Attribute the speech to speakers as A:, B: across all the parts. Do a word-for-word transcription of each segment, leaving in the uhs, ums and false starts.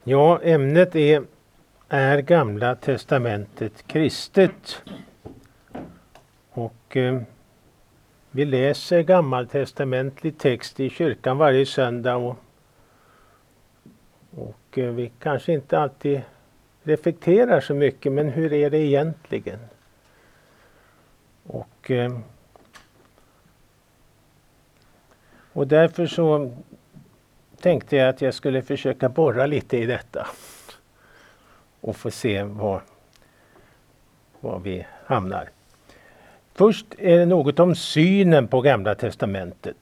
A: Ja, ämnet är Är Gamla testamentet kristet? Och eh, vi läser gammaltestamentlig text i kyrkan varje söndag och, och eh, vi kanske inte alltid reflekterar så mycket, men hur är det egentligen? Och, eh, och därför så tänkte jag att jag skulle försöka borra lite i detta och få se var, var vi hamnar. Först är det något om synen på Gamla testamentet.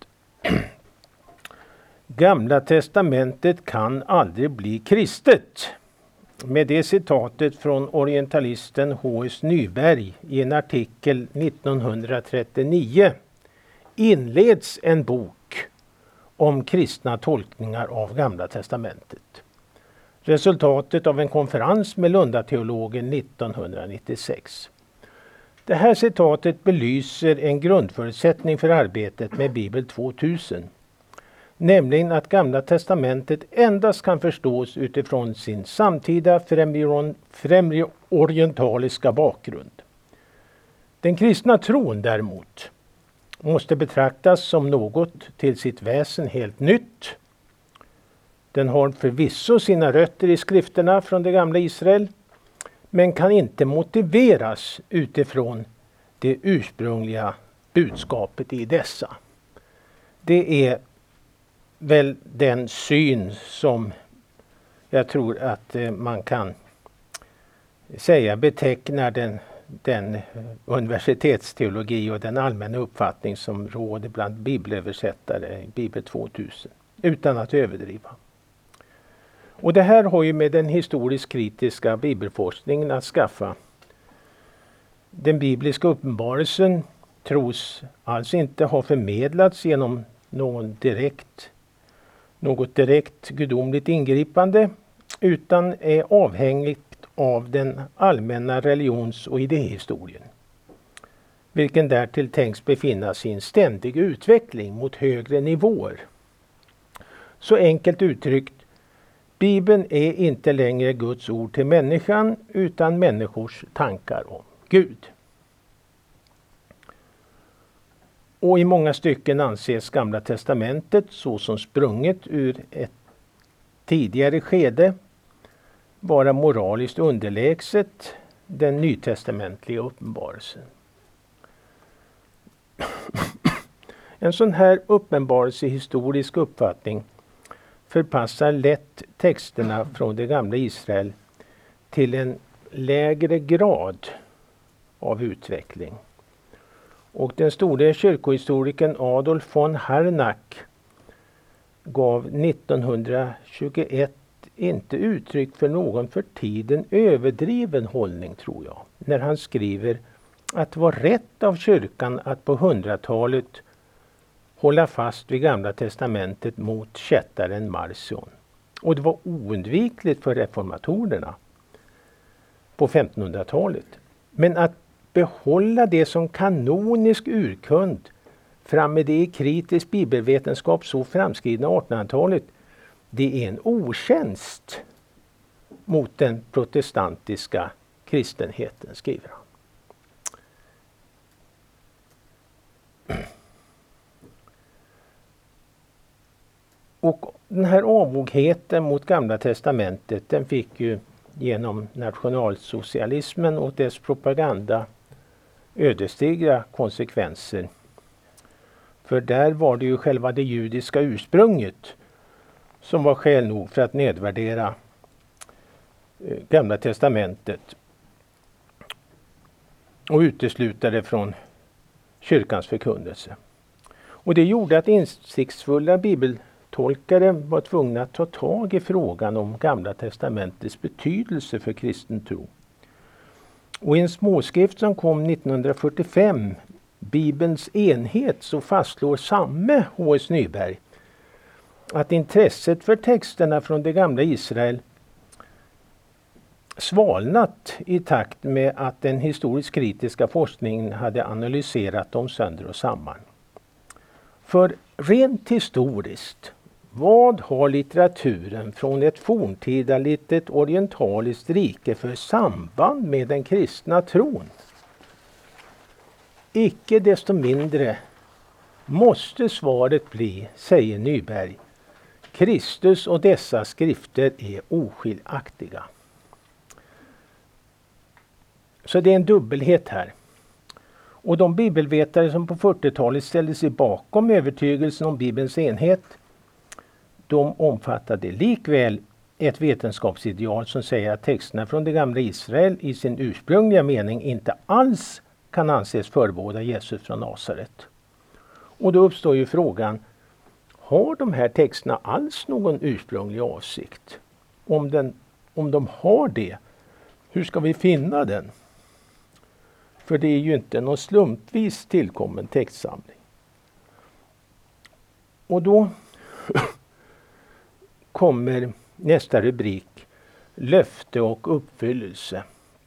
A: Gamla testamentet kan aldrig bli kristet. Med det citatet från orientalisten H S Nyberg i en artikel nittonhundratrettionio inleds en bok om kristna tolkningar av Gamla testamentet. Resultatet av en konferens med Lundateologen nittonhundranittiosex. Det här citatet belyser en grundförutsättning för arbetet med Bibel tvåtusen. Nämligen att Gamla testamentet endast kan förstås utifrån sin samtida främre orientaliska bakgrund. Den kristna tron däremot måste betraktas som något till sitt väsen helt nytt. Den har förvisso sina rötter i skrifterna från det gamla Israel, men kan inte motiveras utifrån det ursprungliga budskapet i dessa. Det är väl den syn som jag tror att man kan säga betecknar den, den universitetsteologi och den allmänna uppfattning som råder bland bibelöversättare i Bibel tvåtusen, utan att överdriva. Och det här har ju med den historiskt kritiska bibelforskningen att skaffa. Den bibliska uppenbarelsen tros alltså inte ha förmedlats genom någon direkt, något direkt gudomligt ingripande, utan är avhängigt av den allmänna religions- och idéhistorien, vilken därtill tänks befinna sig i en ständig utveckling mot högre nivåer. Så enkelt uttryckt, Bibeln är inte längre Guds ord till människan utan människors tankar om Gud. Och i många stycken anses Gamla testamentet så som sprunget ur ett tidigare skede vara moraliskt underlägset den nytestamentliga uppenbarelsen. En sån här uppenbarelsehistorisk uppfattning förpassar lätt texterna från det gamla Israel till en lägre grad av utveckling. Och den store kyrkohistorikern Adolf von Harnack gav nittonhundratjugoett inte uttryck för någon för tiden överdriven hållning, tror jag, när han skriver att det var rätt av kyrkan att på hundratalet hålla fast vid Gamla testamentet mot kättaren Marcion. Och det var oundvikligt för reformatorerna på femtonhundratalet. Men att behålla det som kanonisk urkund fram med det i kritisk bibelvetenskap så framskridna artonhundratalet, det är en otjänst mot den protestantiska kristenheten, skriver han. Och den här avvogheten mot Gamla testamentet, den fick ju genom nationalsocialismen och dess propaganda ödesdigra konsekvenser. För där var det ju själva det judiska ursprunget som var skäl nog för att nedvärdera Gamla testamentet och utesluta det från kyrkans förkunnelse. Och det gjorde att insiktsfulla bibeltolkare var tvungna att ta tag i frågan om Gamla testamentets betydelse för kristen tro. Och i en småskrift som kom nittonhundrafyrtiofem, Bibelns enhet, så fastslår samme H S Nyberg att intresset för texterna från det gamla Israel svalnat i takt med att den historiskt kritiska forskningen hade analyserat dem sönder och samman. För rent historiskt Vad har litteraturen från ett forntida litet orientaliskt rike för samband med den kristna tron? Icke desto mindre måste svaret bli, säger Nyberg, Kristus och dessa skrifter är oskiljaktiga. Så det är en dubbelhet här. Och de bibelvetare som på fyrtiotalet ställde sig bakom övertygelsen om Bibelns enhet, de omfattade likväl ett vetenskapsideal som säger att texterna från det gamla Israel i sin ursprungliga mening inte alls kan anses förebåda Jesus från Nasaret. Och då uppstår ju frågan, har de här texterna alls någon ursprunglig avsikt? Om, den, om de har det, hur ska vi finna den? För det är ju inte någon slumpvis tillkommen textsamling. Och då kommer nästa rubrik, löfte och uppfyllelse.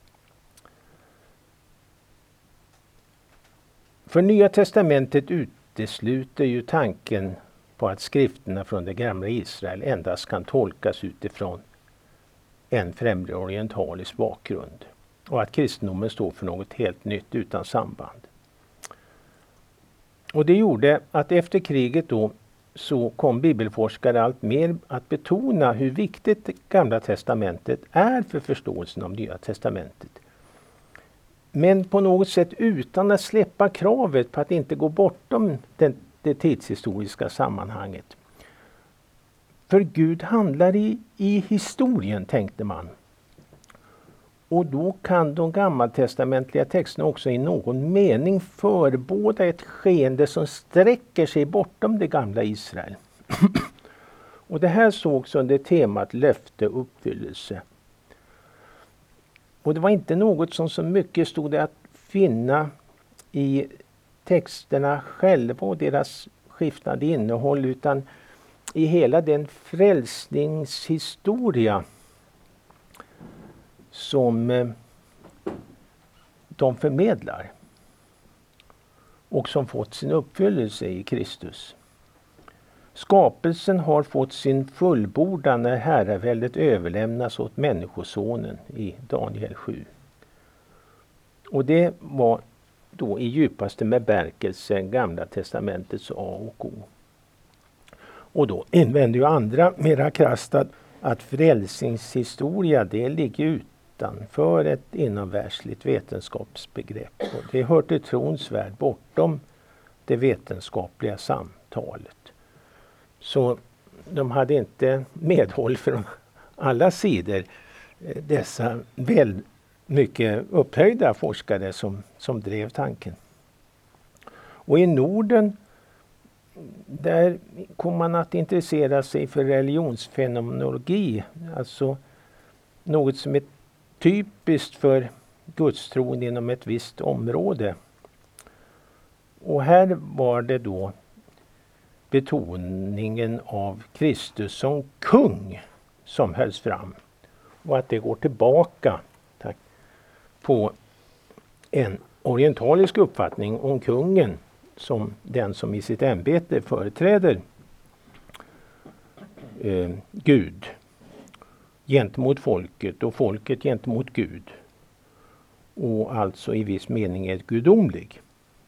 A: För Nya testamentet utesluter ju tanken på att skrifterna från det gamla Israel endast kan tolkas utifrån en främre orientalisk bakgrund och att kristendomen står för något helt nytt utan samband. Och det gjorde att efter kriget då så kom bibelforskare allt mer att betona hur viktigt det gamla testamentet är för förståelsen av Nya testamentet. Men på något sätt utan att släppa kravet på att inte gå bortom den, det tidshistoriska sammanhanget. För Gud handlar i, i historien, tänkte man. Och då kan de gammaltestamentliga texterna också i någon mening förebåda ett skeende som sträcker sig bortom det gamla Israel. Och det här sågs under temat löfte och uppfyllelse. Och det var inte något som så mycket stod att finna i texterna själva och deras skiftande innehåll, utan i hela den frälsningshistoria som eh, de förmedlar och som fått sin uppfyllelse i Kristus. Skapelsen har fått sin fullbordan när herraväldet överlämnas åt människosonen i Daniel sju. Och det var då i djupaste bemärkelse Gamla testamentets A och O. Och då invänder ju andra mera krasst att, att frälsningshistoria det ligger utanför ett inomvärldsligt vetenskapsbegrepp. Och det hör till trons värld bortom det vetenskapliga samtalet. Så de hade inte medhåll från alla sidor, dessa väl mycket upphöjda forskare som, som drev tanken. Och i Norden, där kom man att intressera sig för religionsfenomenologi, alltså något som är typiskt för gudstron inom ett visst område. Och här var det då betoningen av Kristus som kung som hölls fram. Och att det går tillbaka tack, på en orientalisk uppfattning om kungen som den som i sitt ämbete företräder eh, Gud gentemot folket och folket gentemot Gud. Och alltså i viss mening är gudomlig.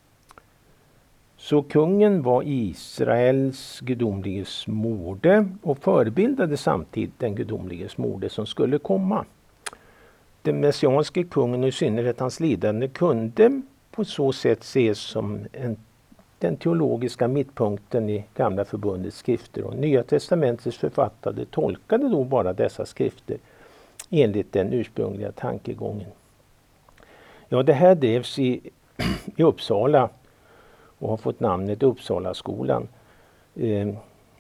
A: Så kungen var Israels gudomliges mode och förebildade samtidigt den gudomliges mode som skulle komma. Den messianske kungen och i synnerhet hans lidande kunde på så sätt ses som en, den teologiska mittpunkten i Gamla förbundets skrifter. Och Nya testamentets författare tolkade då bara dessa skrifter enligt den ursprungliga tankegången. Ja, det här drevs i, i Uppsala och har fått namnet Uppsalaskolan. Eh,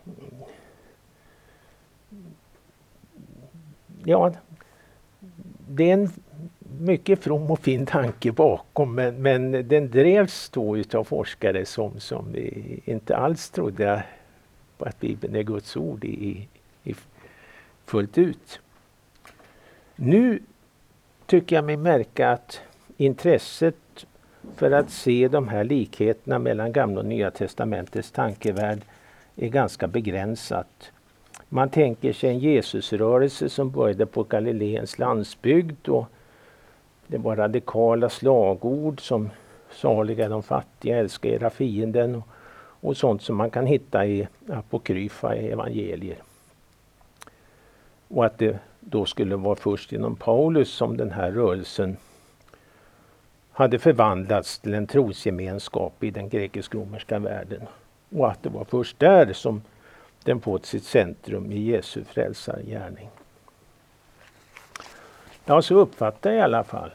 A: ja, det är en mycket from och fin tanke bakom, men, men den drevs då utav forskare som, som inte alls trodde på att Bibeln är Guds ord i, i fullt ut. Nu tycker jag mig märka att intresset för att se de här likheterna mellan Gamla och Nya testamentets tankevärld är ganska begränsat. Man tänker sig en Jesusrörelse som började på Galileens landsbygd, och det var radikala slagord som saliga de fattiga, älska era fienden, och, och sånt som man kan hitta i apokryfa evangelier. Och att det då skulle vara först genom Paulus som den här rörelsen hade förvandlats till en trosgemenskap i den grekisk-romerska världen. Och att det var först där som den fått sitt centrum i Jesu frälsargärning. Ja, så uppfattar jag i alla fall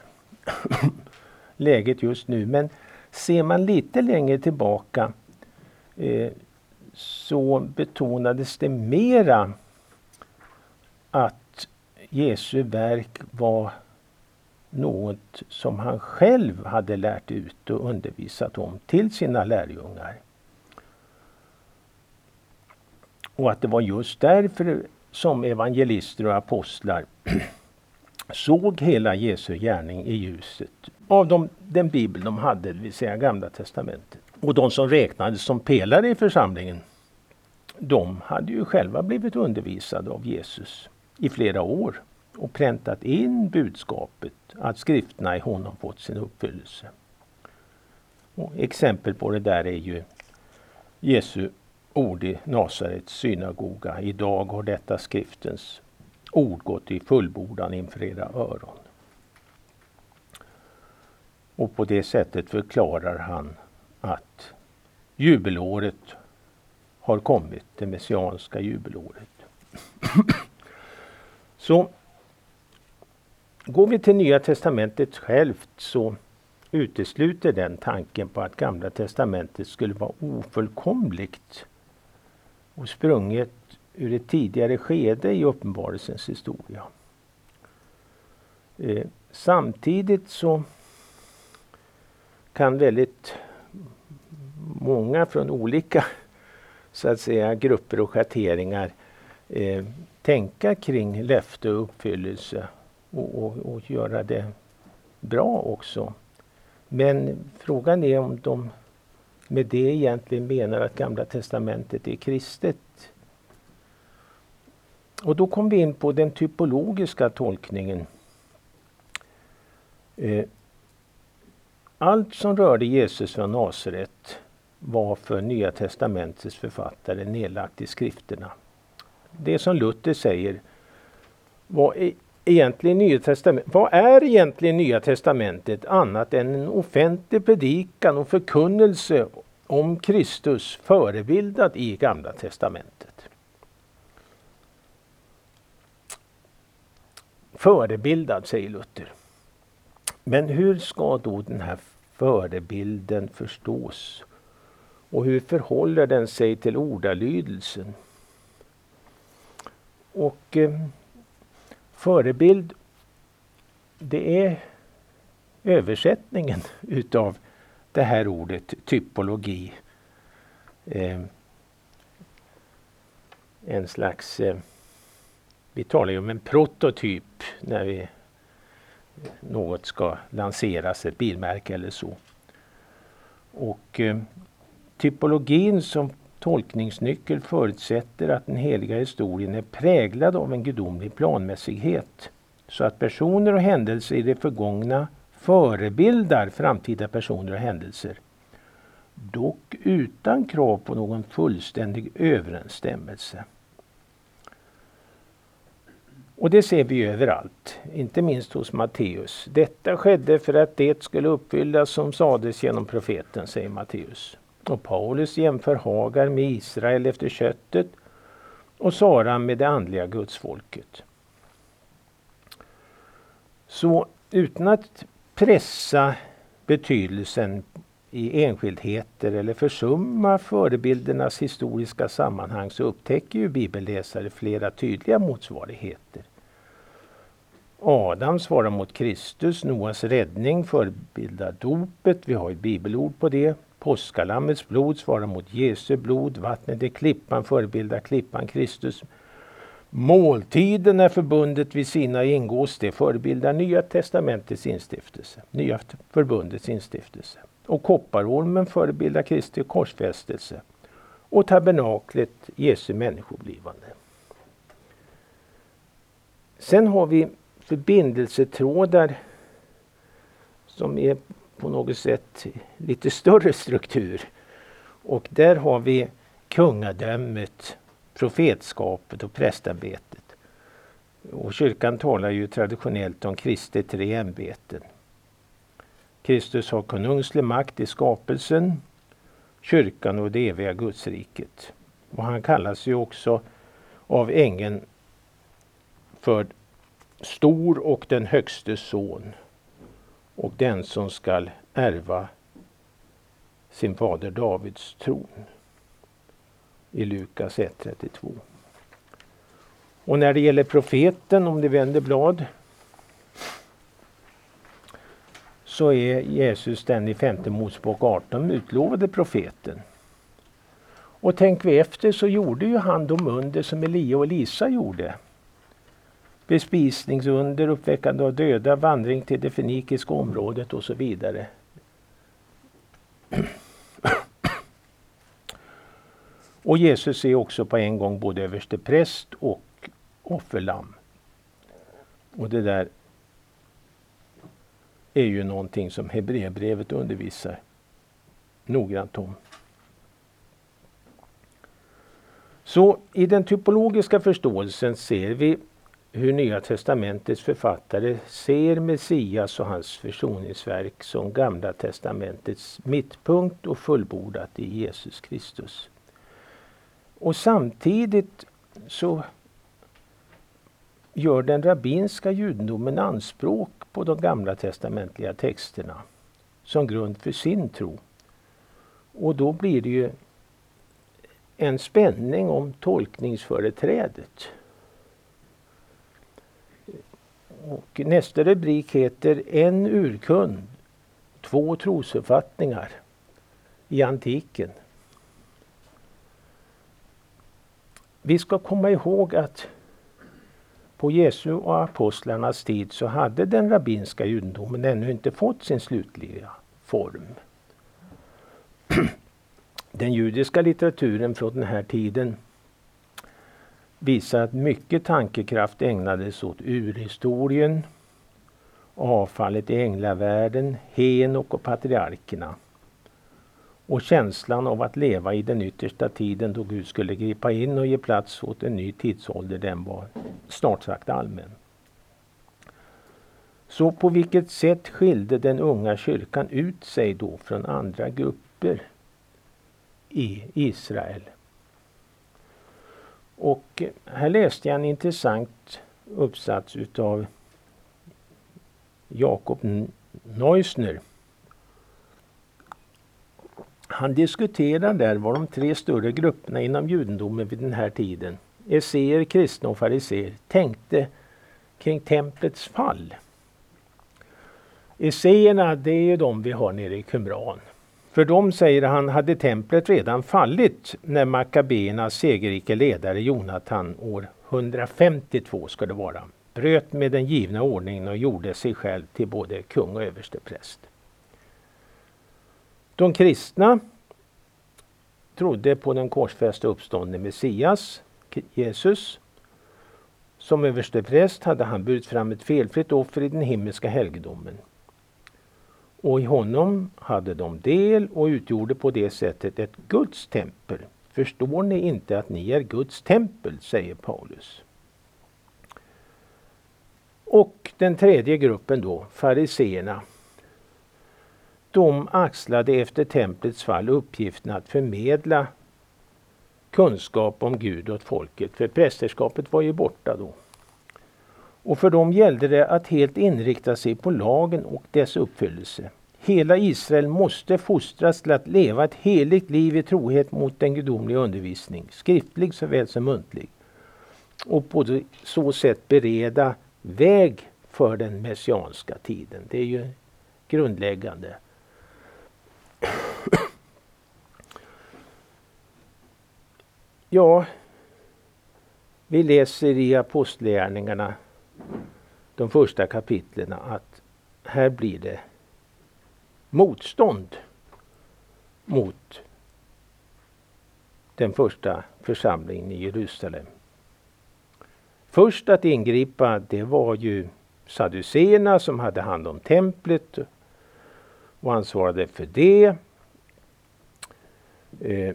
A: läget just nu. Men ser man lite längre tillbaka eh, så betonades det mera att Jesu verk var något som han själv hade lärt ut och undervisat om till sina lärjungar. Och att det var just därför som evangelister och apostlar såg hela Jesu gärning i ljuset av de, den bibel de hade, det vill säga Gamla testamentet. Och de som räknades som pelare i församlingen, de hade ju själva blivit undervisade av Jesus i flera år och präntat in budskapet att skrifterna i honom fått sin uppfyllelse. Och exempel på det där är ju Jesu ord i Nasarets synagoga: idag har detta skriftens ord gått i fullbordan inför era öron. Och på det sättet förklarar han att jubelåret har kommit, det messianska jubelåret. Så går vi till Nya testamentet självt, så utesluter den tanken på att Gamla testamentet skulle vara ofullkomligt och sprunget ur ett tidigare skede i uppenbarelsens historia. Eh, samtidigt så kan väldigt många från olika så att säga grupper och schatteringar eh, tänka kring löfte och uppfyllelse och, och, och göra det bra också. Men frågan är om de med det egentligen menar att Gamla testamentet är kristet. Och då kom vi in på den typologiska tolkningen. Eh, allt som rörde Jesus från Nasaret var för Nya testamentets författare nedlagt i skrifterna. Det som Luther säger, vad är egentligen Nya testamentet, vad är egentligen Nya testamentet annat än en offentlig predikan och förkunnelse om Kristus förebildad i Gamla testamentet? Förebildad, säger Luther. Men hur ska då den här förebilden förstås? Och hur förhåller den sig till ordalydelsen? Och eh, förebild, det är översättningen utav det här ordet typologi. Eh, en slags, eh, vi talar ju om en prototyp när vi något ska lanseras, ett bilmärke eller så. Och eh, typologin som tolkningsnyckel förutsätter att den heliga historien är präglad av en gudomlig planmässighet, så att personer och händelser i det förgångna förebildar framtida personer och händelser, dock utan krav på någon fullständig överensstämmelse. Och det ser vi överallt, inte minst hos Matteus. Detta skedde för att det skulle uppfyllas som sades genom profeten, säger Matteus. Och Paulus jämför Hagar med Israel efter köttet och Sara med det andliga gudsfolket. Så utan att pressa betydelsen i enskildheter eller försumma förebildernas historiska sammanhang, så upptäcker ju bibelläsare flera tydliga motsvarigheter. Adam svarar mot Kristus, Noas räddning förebildar dopet, vi har ett bibelord på det. Påskalammets blod svarar mot Jesu blod, vattnet är klippan förebildar klippan Kristus. Måltiden är förbundet vid sina ingås, det förebildar Nya testamentets instiftelse, Nya förbundets instiftelse. Och kopparormen förebildar Kristi korsfästelse och tabernaklet Jesu människoblivande. Sen har vi förbindelsetrådar som är på något sätt lite större struktur. Och där har vi kungadömet, profetskapet och prästämbetet. Och kyrkan talar ju traditionellt om Kristi tre ämbeten. Kristus har konungslig makt i skapelsen, kyrkan och det eviga Gudsriket. Och han kallas ju också av ängeln för stor och den högste son och den som skall ärva sin fader Davids tron. I Lukas ett trettiotvå. Och när det gäller profeten, om det vänder blad, så är Jesus den i femte Mosebok arton utlovade profeten. Och tänk vi efter, så gjorde ju han de under som Elia och Elisa gjorde. Bespisningsunder, uppväckande av döda, vandring till det fenikiska området och så vidare. Och Jesus är också på en gång både överste präst och offerlamm. Och det där är ju någonting som Hebreerbrevet undervisar noggrant om. Så i den typologiska förståelsen ser vi hur Nya testamentets författare ser Messias och hans försoningsverk som Gamla testamentets mittpunkt och fullbordat i Jesus Kristus. Och samtidigt så gör den rabbinska judendomen anspråk på de gamla testamentliga texterna som grund för sin tro. Och då blir det ju en spänning om tolkningsföreträdet. Och nästa rubrik heter En urkund, två trosuppfattningar i antiken. Vi ska komma ihåg att på Jesu och apostlarnas tid så hade den rabbinska judendomen ännu inte fått sin slutliga form. Den judiska litteraturen från den här tiden visar att mycket tankekraft ägnades åt urhistorien, avfallet i änglavärlden, Henok och patriarkerna. Och känslan av att leva i den yttersta tiden då Gud skulle gripa in och ge plats åt en ny tidsålder, den var snart sagt allmän. Så på vilket sätt skilde den unga kyrkan ut sig då från andra grupper i Israel? Och här läste jag en intressant uppsats utav Jakob Neusner. Han diskuterar där vad de tre större grupperna inom judendomen vid den här tiden, esseer, kristna och fariseer, tänkte kring templets fall. Esseerna, det är ju de vi har nere i Qumran. För dem, säger han, hade templet redan fallit när Makkabeernas segerrike ledare Jonatan år hundrafemtiotvå ska det vara, bröt med den givna ordningen och gjorde sig själv till både kung och överstepräst. De kristna trodde på den korsfästa uppståndne Messias, Jesus. Som överstepräst hade han burit fram ett felfritt offer i den himmelska helgedomen. Och i honom hade de del och utgjorde på det sättet ett Guds tempel. Förstår ni inte att ni är Guds tempel, säger Paulus. Och den tredje gruppen då, fariseerna. De axlade efter templets fall uppgiften att förmedla kunskap om Gud åt folket. För prästerskapet var ju borta då. Och för dem gällde det att helt inrikta sig på lagen och dess uppfyllelse. Hela Israel måste fostras till att leva ett heligt liv i trohet mot den gudomliga undervisning, skriftlig såväl som muntlig. Och på så sätt bereda väg för den messianska tiden. Det är ju grundläggande. Ja, vi läser i Apostlagärningarna, de första kapitlerna, att här blir det motstånd mot den första församlingen i Jerusalem. Först att ingripa, det var ju sadduceerna som hade hand om templet och ansvarade för det. Eh,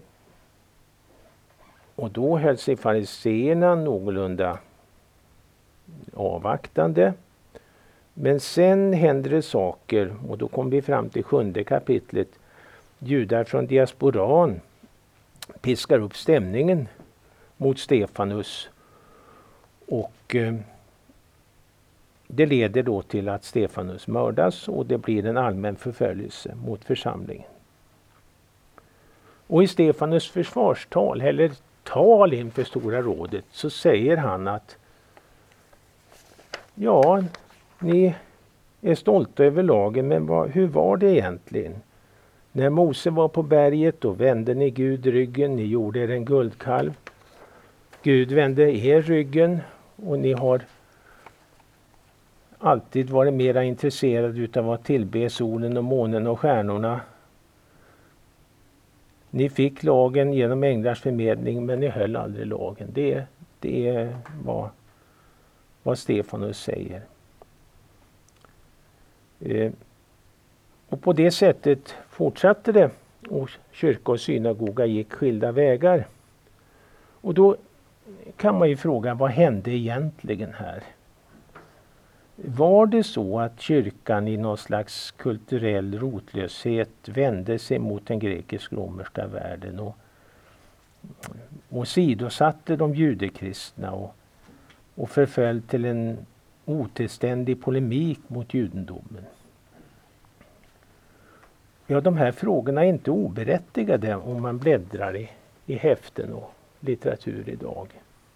A: och då höll sig fariseerna någorlunda avvaktande. Men sen hände det saker, och då kom vi fram till sjunde kapitlet. Judar från diasporan piskar upp stämningen mot Stefanus, och eh, det leder då till att Stefanus mördas, och det blir en allmän förföljelse mot församlingen. Och i Stefanus försvarstal, eller tal inför Stora rådet, så säger han att ja, ni är stolta över lagen, men vad, hur var det egentligen? När Mose var på berget, då vände ni Gud ryggen, ni gjorde er en guldkalv. Gud vände er ryggen, och ni har alltid varit mera intresserade av att tillbe solen och månen och stjärnorna. Ni fick lagen genom änglars förmedling, men ni höll aldrig lagen. Det, det är vad, vad Stefanus säger. Eh, och på det sättet fortsatte det, och kyrka och synagoga gick skilda vägar. Och då kan man ju fråga, vad hände egentligen här? Var det så att kyrkan i någon slags kulturell rotlöshet vände sig mot den grekisk-romerska världen och, och sidosatte de judekristna och, och förföll till en otillständig polemik mot judendomen? Ja, de här frågorna är inte oberättigade om man bläddrar i, i häften och litteratur idag.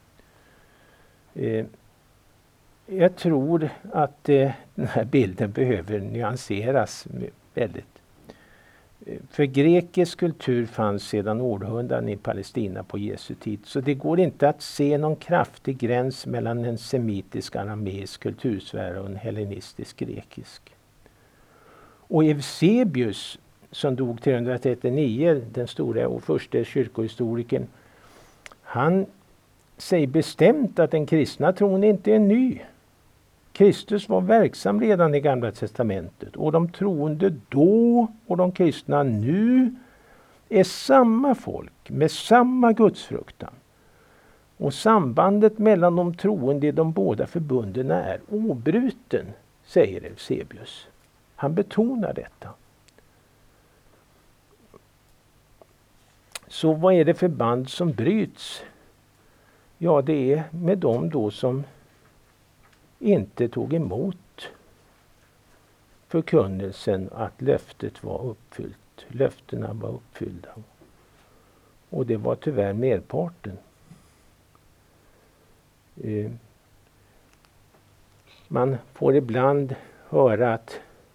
A: Eh, jag tror att eh, den här bilden behöver nyanseras väldigt. Eh, för grekisk kultur fanns sedan århundraden i Palestina på Jesu tid, så det går inte att se någon kraftig gräns mellan en semitisk arameisk kultursfär och en hellenistisk grekisk. Och Eusebius, som dog trehundratrettionio, den stora och första kyrkohistorikern, han säger bestämt att den kristna tron inte är ny. Kristus var verksam redan i Gamla testamentet, och de troende då och de kristna nu är samma folk med samma gudsfruktan. Och sambandet mellan de troende i de båda förbunden är obruten, säger Eusebius. Han betonar detta. Så vad är det för band som bryts? Ja, det är med dem då som inte tog emot förkunnelsen att löftet var uppfyllt. Löftena var uppfyllda. Och det var tyvärr merparten. Eh, man får ibland höra att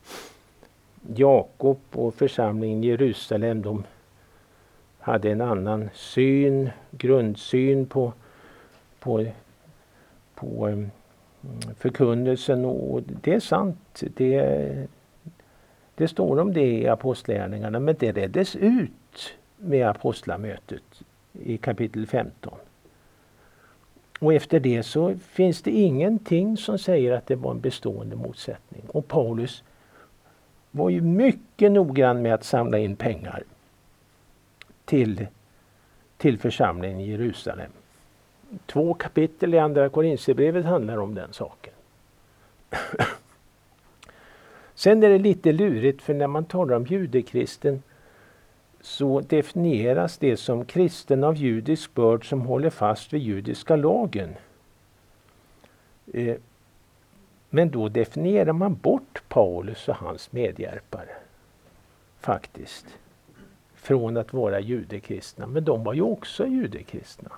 A: Jakob och församlingen i Jerusalem, de hade en annan syn, grundsyn på, på, på um, förkunnelsen, och det är sant. Det, det står om det i apostlagärningarna, men det reddes ut med apostlamötet i kapitel femton. Och efter det så finns det ingenting som säger att det var en bestående motsättning. Och Paulus var ju mycket noggrann med att samla in pengar till, till församlingen i Jerusalem. Två kapitel i andra Korinthierbrevet handlar om den saken. Sen är det lite lurigt, för när man talar om judekristen så definieras det som kristen av judisk börd som håller fast vid judiska lagen. Eh, men då definierar man bort Paulus och hans medhjälpare faktiskt från att vara judekristna. Men de var ju också judekristna.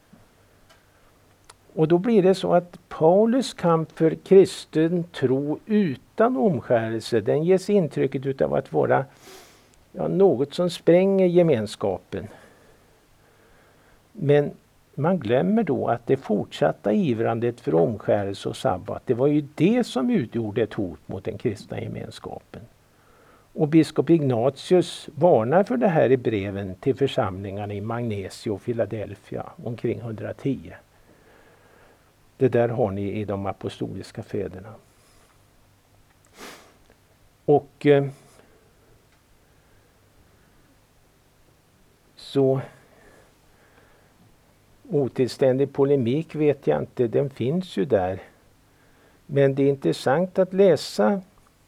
A: Och då blir det så att Paulus kamp för kristen tro utan omskärelse, den ges intrycket utav att vara ja, något som spränger gemenskapen. Men man glömmer då att det fortsatta ivrandet för omskärelse och sabbat, det var ju det som utgjorde ett hot mot den kristna gemenskapen. Och biskop Ignatius varnar för det här i breven till församlingarna i Magnesia och Philadelphia omkring etthundratio. Det där har ni i de apostoliska fäderna. Och eh, så otillständig polemik vet jag inte, den finns ju där. Men det är intressant att läsa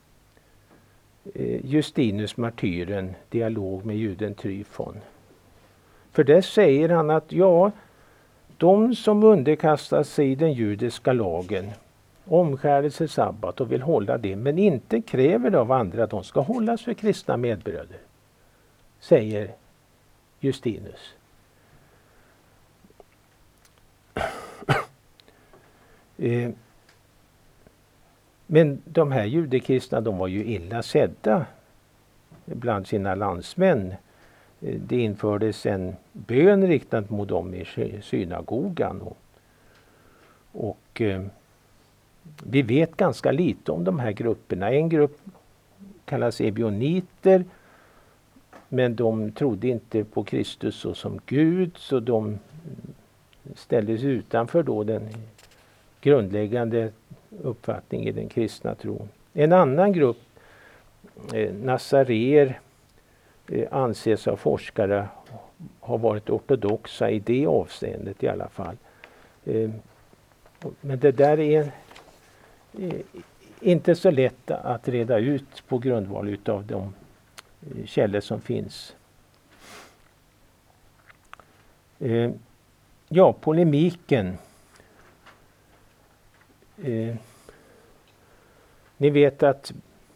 A: eh, Justinus martyren, dialog med juden Tryfon. För där säger han att ja, de som underkastar sig den judiska lagen, omskärelse, sabbat och vill hålla det, men inte kräver av andra att de ska hållas för kristna medbröder, säger Justinus. eh, men de här judekristna, de var ju illa sedda bland sina landsmän. Det infördes en bön riktad mot dem i synagogan. Och, och eh, vi vet ganska lite om de här grupperna. En grupp kallas ebioniter, men de trodde inte på Kristus så som Gud, så de ställdes utanför då den grundläggande uppfattningen i den kristna tron. En annan grupp, eh, nazareer, anses av forskare ha varit ortodoxa i det avseendet i alla fall. Men det där är inte så lätt att reda ut på grundval av de källor som finns. Ja, polemiken. Ni vet att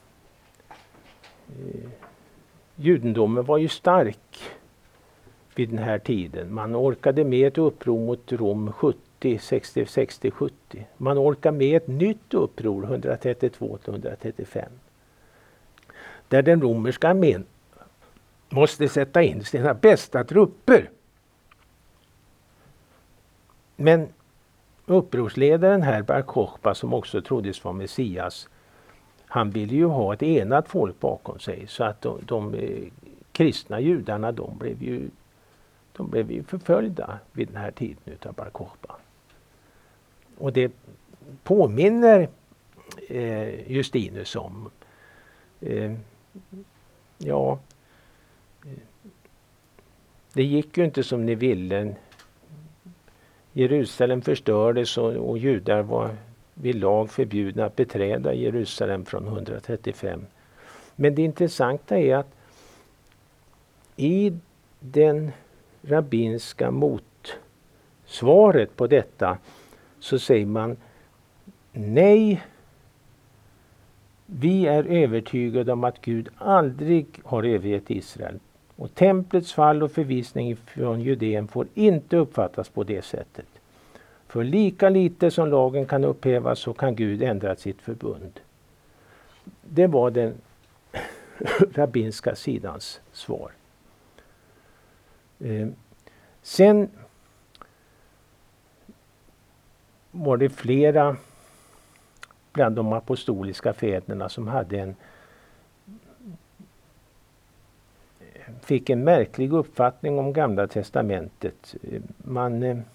A: judendomen var ju stark vid den här tiden. Man orkade med ett uppror mot Rom sjuttio, sextio, sextio, sjuttio. Man orkade med ett nytt uppror etthundratrettiotvå till etthundratrettiofem. Där den romerska armén måste sätta in sina bästa trupper. Men upprorsledaren här, Bar Kokhba, som också troddes vara Messias, han ville ju ha ett enat folk bakom sig, så att de, de eh, kristna judarna, de blev ju de blev ju förföljda vid den här tiden utav Bar Kokhba. Och det påminner eh, Justinus om. Eh, ja, det gick ju inte som ni ville. Jerusalem förstördes och, och judar var vid lag förbjudna att beträda Jerusalem från etthundratrettiofem. Men det intressanta är att i den rabbinska motsvaret på detta så säger man nej, vi är övertygade om att Gud aldrig har övergett Israel. Och templets fall och förvisning från Judeen får inte uppfattas på det sättet. För lika lite som lagen kan upphävas så kan Gud ändra sitt förbund. Det var den rabbinska sidans svar. Eh, sen var det flera bland de apostoliska fäderna som hade en fick en märklig uppfattning om Gamla testamentet. Man eh,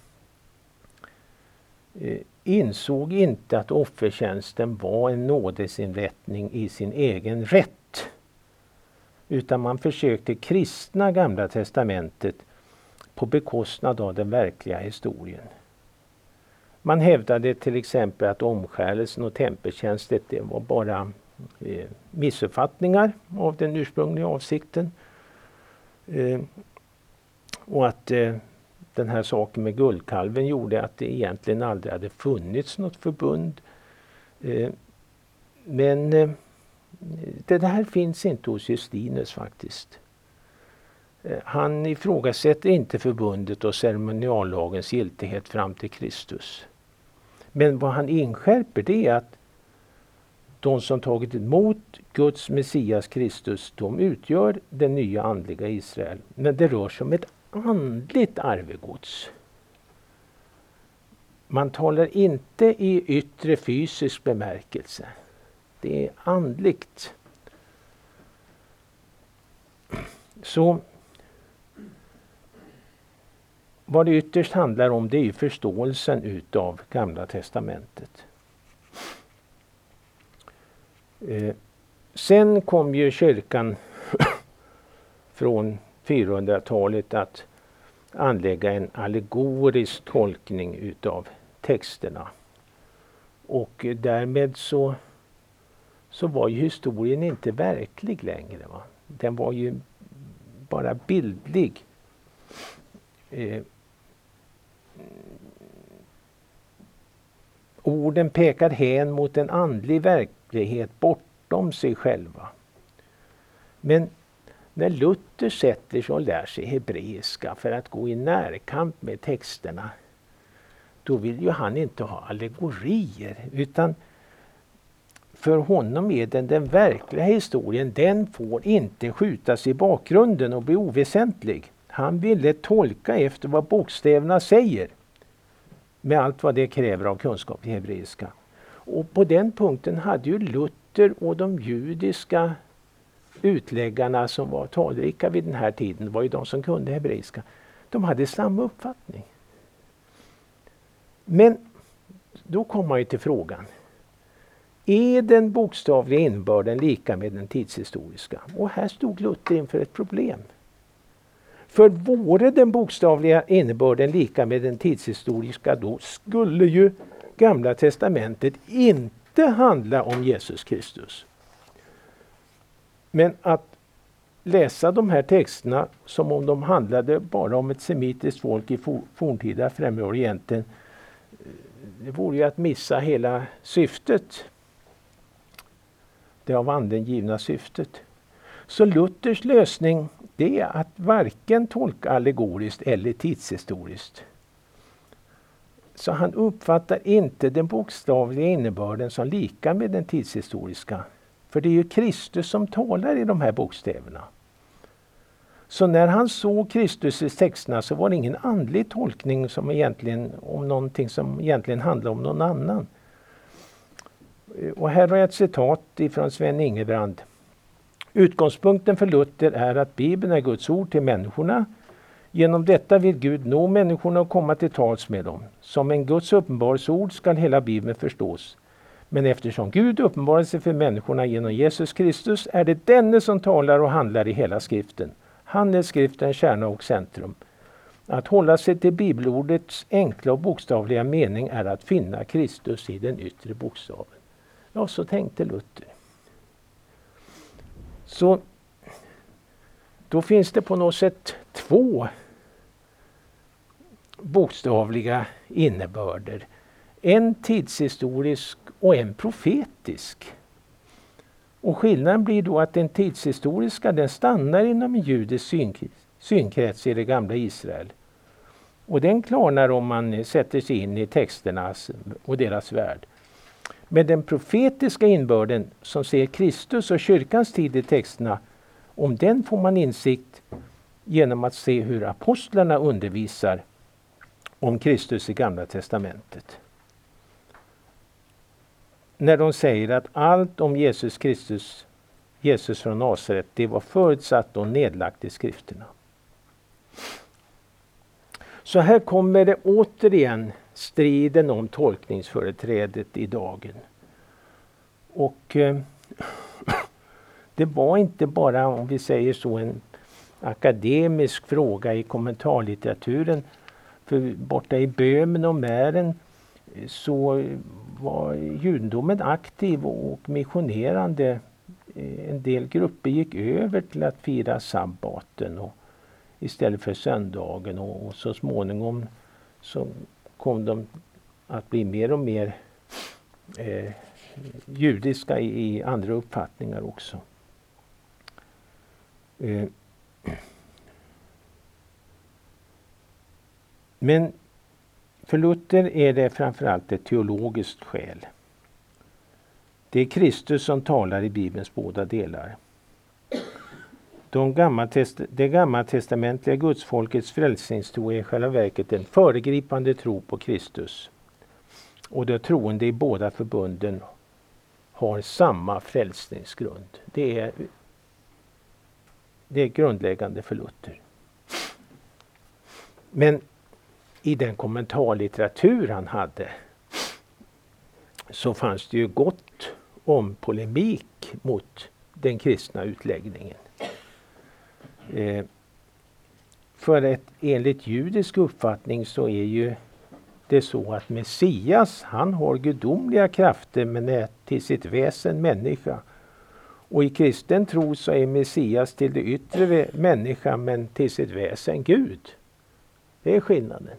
A: insåg inte att offertjänsten var en nådesinrättning i sin egen rätt. Utan man försökte kristna Gamla testamentet på bekostnad av den verkliga historien. Man hävdade till exempel att omskärelsen och tempeltjänsten det var bara eh, missuppfattningar av den ursprungliga avsikten. Eh, och att eh, den här saken med guldkalven gjorde att det egentligen aldrig hade funnits något förbund. Eh, men eh, det här finns inte hos Justinus faktiskt. Eh, han ifrågasätter inte förbundet och ceremoniallagens giltighet fram till Kristus. Men vad han inskärper det är att de som tagit emot Guds Messias Kristus, de utgör den nya andliga Israel. Men det rör sig om ett andligt arvegods. Man talar inte i yttre fysisk bemärkelse. Det är andligt. Så vad det ytterst handlar om, det är ju förståelsen utav Gamla testamentet. Eh, sen kom ju kyrkan från fyrahundratalet att anlägga en allegorisk tolkning utav texterna. Och därmed så, så var ju historien inte verklig längre. Va? Den var ju bara bildlig. Eh, orden pekar hän mot en andlig verklighet bortom sig själva. Men när Luther sätter sig och lär sig hebreiska för att gå i närkamp med texterna, då vill ju han inte ha allegorier, utan för honom är den, den verkliga historien, den får inte skjutas i bakgrunden och bli oväsentlig. Han ville tolka efter vad bokstäverna säger, med allt vad det kräver av kunskap i hebreiska. Och på den punkten hade ju Luther och de judiska utläggarna som var talrika vid den här tiden, var ju de som kunde hebreiska, de hade samma uppfattning. Men då kommer man ju till frågan, är den bokstavliga innebörden lika med den tidshistoriska? Och här stod Luther inför ett problem. För vore den bokstavliga innebörden lika med den tidshistoriska, då skulle ju Gamla testamentet inte handla om Jesus Kristus. Men att läsa de här texterna som om de handlade bara om ett semitiskt folk i forntida Främre Orienten, det vore ju att missa hela syftet. Det av anden givna syftet. Så Luthers lösning, det är att varken tolka allegoriskt eller tidshistoriskt. Så han uppfattar inte den bokstavliga innebörden som lika med den tidshistoriska. För det är ju Kristus som talar i de här bokstäverna. Så när han såg Kristus i texterna så var det ingen andlig tolkning som egentligen, om någonting som egentligen handlar om någon annan. Och här har jag ett citat ifrån Sven Ingebrand. Utgångspunkten för Luther är att Bibeln är Guds ord till människorna. Genom detta vill Gud nå människorna och komma till tals med dem. Som en Guds uppenbarelsord skall hela Bibeln förstås. Men eftersom Gud uppenbarar sig för människorna genom Jesus Kristus är det denne som talar och handlar i hela skriften. Han är skriftens kärna och centrum. Att hålla sig till bibelordets enkla och bokstavliga mening är att finna Kristus i den yttre bokstaven. Ja, så tänkte Luther. Så då finns det på något sätt två bokstavliga innebörder. En tidshistorisk och en profetisk. Och skillnaden blir då att den tidshistoriska den stannar inom en judisk synkrets, synkrets i det gamla Israel. Och den klarnar om man sätter sig in i texternas och deras värld. Men den profetiska innebörden som ser Kristus och kyrkans tid i texterna, om den får man insikt genom att se hur apostlarna undervisar om Kristus i Gamla testamentet. När de säger att allt om Jesus Kristus, Jesus från Nasaret, det var förutsatt och nedlagt i skrifterna. Så här kommer det återigen striden om tolkningsföreträdet i dagen. Och eh, det var inte bara, om vi säger så, en akademisk fråga i kommentarlitteraturen. För borta i Böhmen och Mähren så var judendomen aktiv och missionerande. En del grupper gick över till att fira sabbaten och istället för söndagen, och, och så småningom så kom de att bli mer och mer eh, judiska i, i andra uppfattningar också. Eh. Men för Luther är det framförallt ett teologiskt skäl. Det är Kristus som talar i Bibelns båda delar. De gammaltest- det gammaltestamentliga gudsfolkets frälsningstro är i själva verket en föregripande tro på Kristus. Och de troende i båda förbunden har samma frälsningsgrund. Det är, det är grundläggande för Luther. Men i den kommentarlitteratur han hade så fanns det ju gott om polemik mot den kristna utläggningen. Eh, för att enligt judisk uppfattning så är ju det så att Messias, han har gudomliga krafter men är till sitt väsen människa. Och i kristen tro så är Messias till det yttre människa men till sitt väsen Gud. Det är skillnaden.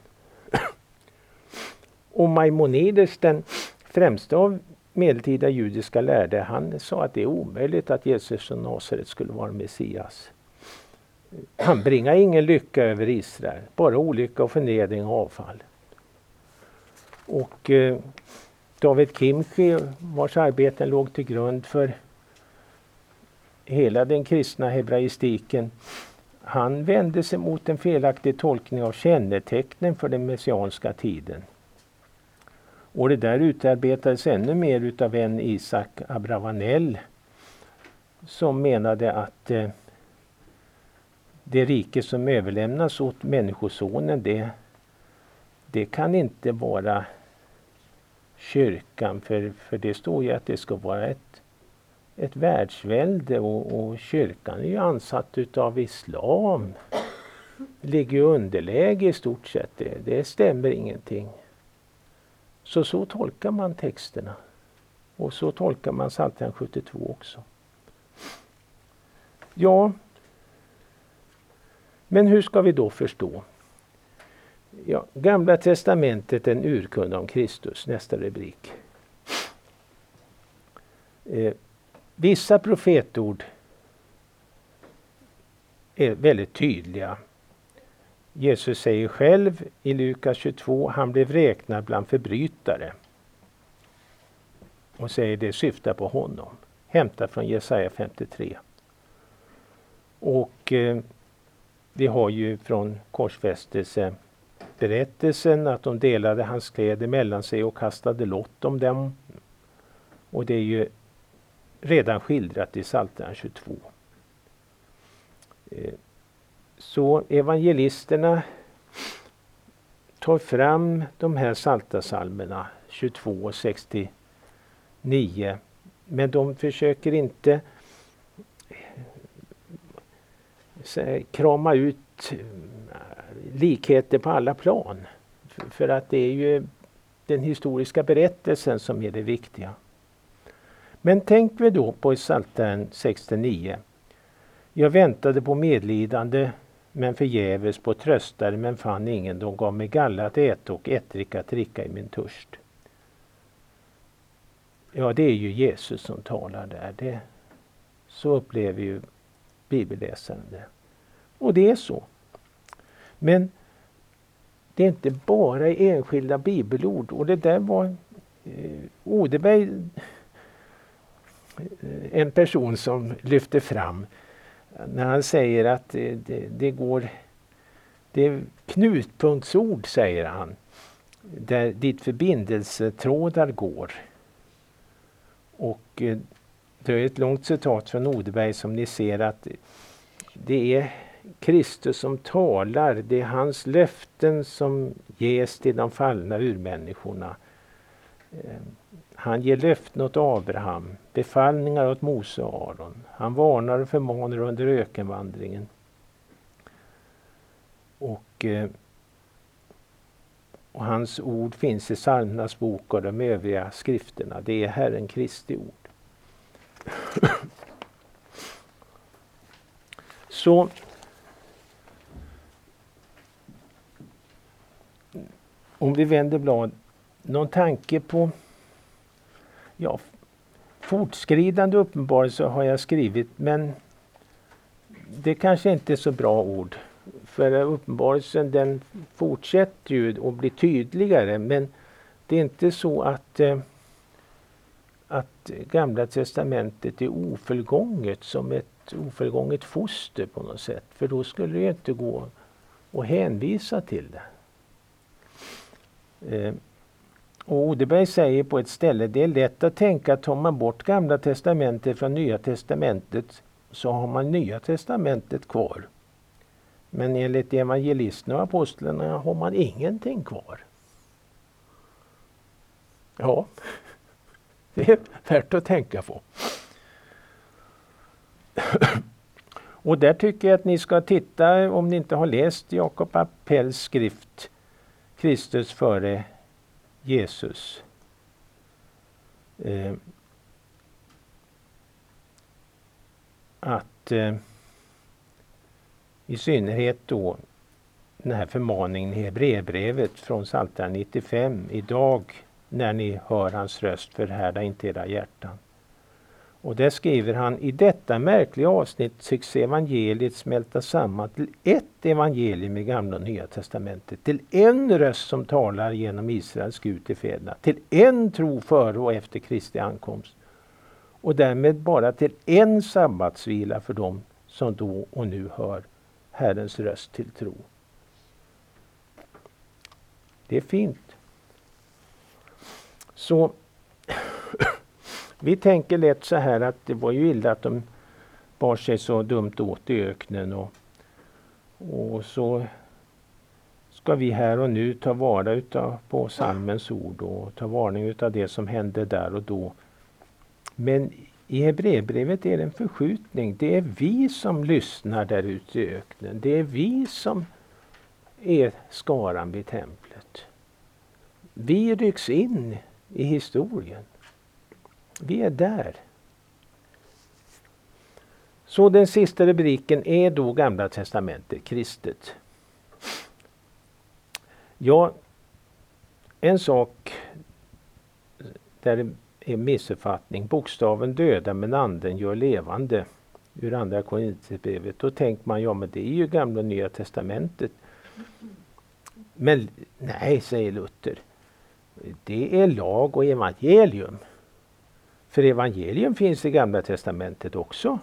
A: Och Maimonides, den främsta av medeltida judiska lärde, han sa att det är omöjligt att Jesus från Nasaret skulle vara Messias. Han bringar ingen lycka över Israel, bara olycka och förnedring och avfall. Och eh, David Kimchi, vars arbeten låg till grund för hela den kristna hebraistiken, han vände sig mot en felaktig tolkning av kännetecknen för den messianska tiden. Och det där utarbetades ännu mer utav en Isaac Abravanel som menade att eh, det rike som överlämnas åt människosonen, det, det kan inte vara kyrkan, för, för det står ju att det ska vara ett, ett världsvälde och, och kyrkan är ju ansatt utav islam. Ligger ju underläge i stort sett, det, det stämmer ingenting. Så så tolkar man texterna. Och så tolkar man Psaltaren sjuttiotvå också. Ja, men hur ska vi då förstå? Ja, Gamla testamentet, en urkund om Kristus, nästa rubrik. Eh, vissa profetord är väldigt tydliga. Jesus säger själv i Lukas tjugotvå, han blev räknad bland förbrytare. Och säger det syftar på honom. Hämtat från Jesaja femtiotre. Och eh, vi har ju från korsfästelse berättelsen att de delade hans kläder mellan sig och kastade lott om dem. Och det är ju redan skildrat i Psaltaren tjugotvå. Eh, Så evangelisterna tar fram de här psaltarpsalmerna tjugotvå och sextionio. Men de försöker inte så, krama ut likheter på alla plan. För att det är ju den historiska berättelsen som är det viktiga. Men tänk vi då på Psaltaren sextionio. Jag väntade på medlidande men förgäves, på tröstare men fann ingen. De gav mig galla att äta och ättrika att dricka i min törst. Ja, det är ju Jesus som talar där. Det, så upplever ju bibelläsaren det. Och det är så. Men det är inte bara enskilda bibelord. Och det där var eh, Odeberg, en person som lyfte fram när han säger att det, det, det går, det är knutpunktsord, säger han, där dit förbindelsetrådar går. Och eh, det är ett långt citat från Odeberg som ni ser att det är Kristus som talar, det är hans löften som ges till de fallna urmänniskorna. Eh, Han ger löften åt Abraham, befallningar åt Mose och Aron. Han varnar och förmanar under ökenvandringen. Och, eh, och hans ord finns i Psalmernas bok och de övriga skrifterna. Det är Herren Kristi ord. Så om vi vänder blad, någon tanke på ja, fortskridande uppenbarelse har jag skrivit, men det kanske inte är så bra ord. För uppenbarelsen, den fortsätter ju och blir tydligare, men det är inte så att, eh, att Gamla testamentet är ofullgånget som ett ofullgånget foster på något sätt. För då skulle det ju inte gå att hänvisa till det. Eh, Och Odeberg säger på ett ställe, det är lätt att tänka att tar man bort Gamla testamentet från Nya testamentet så har man Nya testamentet kvar. Men enligt evangelisterna och apostlarna har man ingenting kvar. Ja, det är värt att tänka på. Och där tycker jag att ni ska titta, om ni inte har läst Jakob Appells skrift Kristus före Jesus. Eh, att eh, i synnerhet då den här förmaningen i Hebreerbrevet från Psaltaren nittiofem. Idag när ni hör hans röst, förhärda inte era hjärtan. Och där skriver han: i detta märkliga avsnitt tycks evangeliet smälta samman till ett evangelium i Gamla och Nya testamentet. Till en röst som talar genom Israels Gud till fäderna. Till en tro före och efter Kristi ankomst. Och därmed bara till en sabbatsvila för dem som då och nu hör Herrens röst till tro. Det är fint. Så vi tänker lätt så här att det var ju illa att de bar sig så dumt åt i öknen. Och, och så ska vi här och nu ta vara utav på psalmens ord och ta varning utav det som hände där och då. Men i Hebreerbrevet är det en förskjutning. Det är vi som lyssnar där ute i öknen. Det är vi som är skaran vid templet. Vi rycks in i historien. Vi är där. Så den sista rubriken är då Gamla testamentet, kristet. Ja, en sak där det är missuppfattning. Bokstaven döda men anden gör levande. Ur andra Korinthierbrevet. Då tänker man, ja men det är ju Gamla och Nya testamentet. Men nej, säger Luther. Det är lag och evangelium. För evangelium finns i Gamla testamentet också.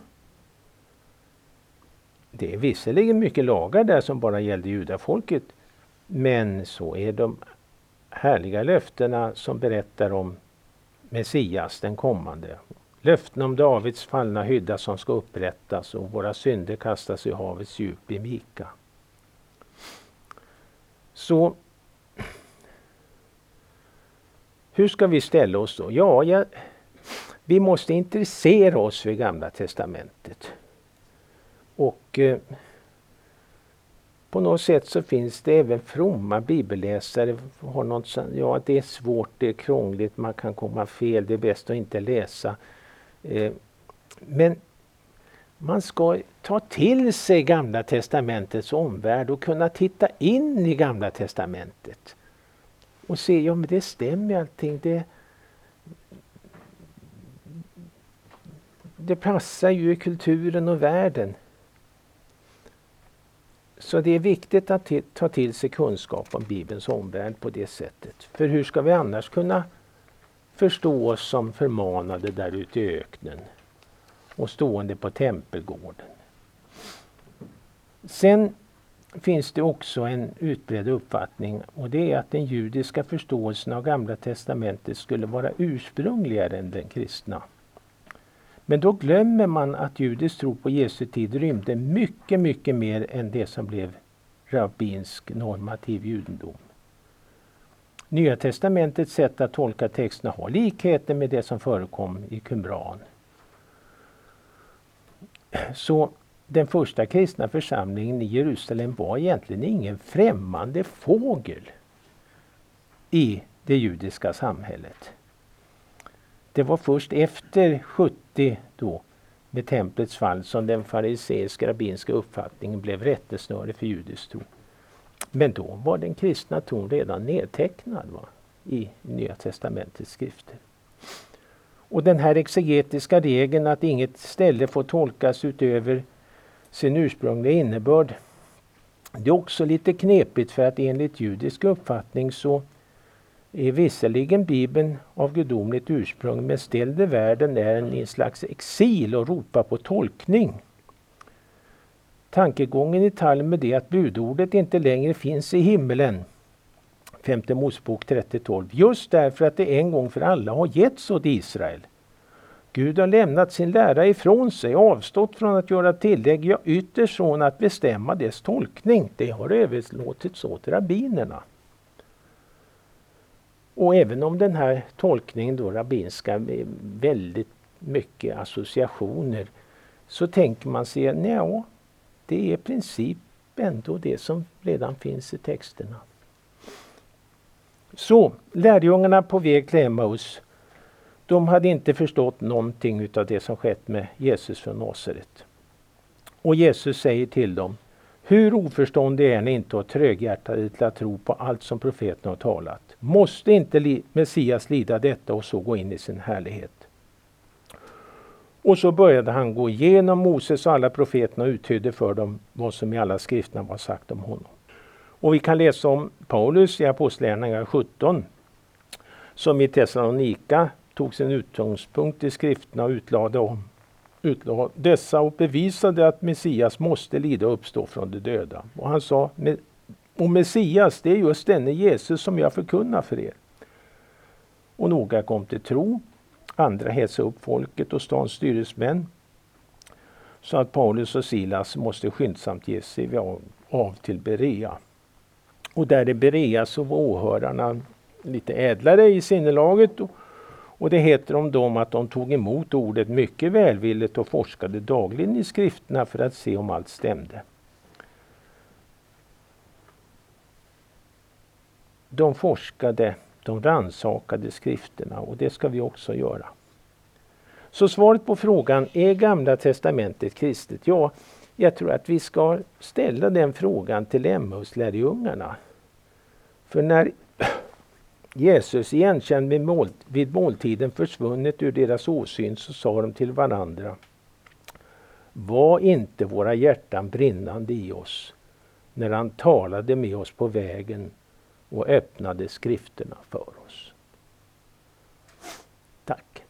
A: Det är visserligen mycket lagar där som bara gällde judafolket. Men så är de härliga löftena som berättar om Messias, den kommande. Löften om Davids fallna hydda som ska upprättas och våra synder kastas i havets djup i Mika. Så hur ska vi ställa oss då? Ja, jag, vi måste intressera oss för Gamla testamentet. Och eh, på något sätt så finns det även fromma bibelläsare. Har något, ja, det är svårt, det är krångligt, man kan komma fel, det är bäst att inte läsa. Eh, men man ska ta till sig Gamla testamentets omvärld och kunna titta in i Gamla testamentet. Och se, ja men det stämmer allting. Det, det passar ju i kulturen och världen. Så det är viktigt att ta till sig kunskap om Bibelns omvärld på det sättet. För hur ska vi annars kunna förstå oss som förmanade där ute i öknen och stående på tempelgården? Sen finns det också en utbredd uppfattning, och det är att den judiska förståelsen av Gamla testamentet skulle vara ursprungligare än den kristna. Men då glömmer man att judisk tro på Jesu tid rymde mycket, mycket mer än det som blev rabbinsk normativ judendom. Nya testamentets sätt att tolka texterna har likheter med det som förekom i Qumran. Så den första kristna församlingen i Jerusalem var egentligen ingen främmande fågel i det judiska samhället. Det var först efter sjuttio då, med templets fall, som den fariseiska rabbinska uppfattningen blev rättesnöre för judisk tro. Men då var den kristna tron redan nedtecknad, va, i Nya testamentets skrifter. Och den här exegetiska regeln att inget ställe får tolkas utöver sin ursprungliga innebörd, det är också lite knepigt, för att enligt judisk uppfattning så är visserligen Bibeln av gudomligt ursprung, men ställde världen är en, en slags exil och ropar på tolkning. Tankegången i Talmud är att budordet inte längre finns i himmelen, femte Mosebok trettio tolv, just därför att det en gång för alla har getts åt Israel. Gud har lämnat sin lära ifrån sig, avstått från att göra tillägg, ja ytterst från att bestämma dess tolkning. Det har överlåtits åt rabbinerna. Och även om den här tolkningen då rabbinska är väldigt mycket associationer, så tänker man sig, nej, det är i princip ändå det som redan finns i texterna. Så, lärjungarna på väg till Emmaus, de hade inte förstått någonting av det som skett med Jesus från Nasaret. Och Jesus säger till dem, hur oförståndiga är ni inte och tröghjärtade till att tro på allt som profeten har talat? Måste inte li- Messias lida detta och så gå in i sin härlighet? Och så började han gå igenom Moses och alla profeterna och uttydde för dem vad som i alla skrifterna var sagt om honom. Och vi kan läsa om Paulus i Apostlagärningarna sjutton, som i Thessalonika tog sin utgångspunkt i skrifterna och utlade om utlade dessa och bevisade att Messias måste lida och uppstå från de döda. Och han sa, och Messias, det är just denne Jesus som jag förkunnar för er. Och några kom till tro, andra hetsade upp folket och stans styresmän, så att Paulus och Silas måste skyndsamt ge sig av, av till Berea. Och där i Berea så var åhörarna lite ädlare i sinnelaget, och, och det heter om dem att de tog emot ordet mycket välvilligt och forskade dagligen i skrifterna för att se om allt stämde. De forskade, de rannsakade skrifterna, och det ska vi också göra. Så svaret på frågan, är Gamla testamentet kristet? Ja, jag tror att vi ska ställa den frågan till Emmaus-lärjungarna. För när Jesus igenkänd vid, mål, vid måltiden försvunnit ur deras åsyn, så sa de till varandra, var inte våra hjärtan brinnande i oss när han talade med oss på vägen och öppnade skrifterna för oss? Tack.